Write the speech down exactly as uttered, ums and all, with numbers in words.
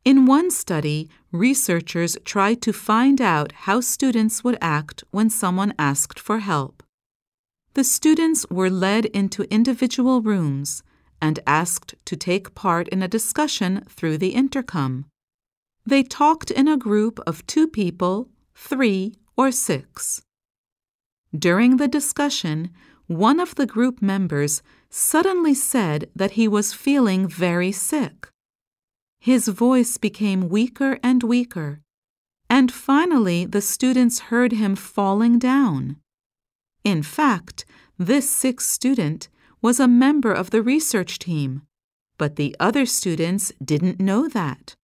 In one study, researchers tried to find out how students would act when someone asked for help. The students were led into individual rooms and asked to take part in a discussion through the intercom. They talked in a group of two people, three, or six. During the discussion, one of the group members suddenly said that he was feeling very sick. His voice became weaker and weaker, and finally the students heard him falling down. In fact, this sick student was a member of the research team, but the other students didn't know that.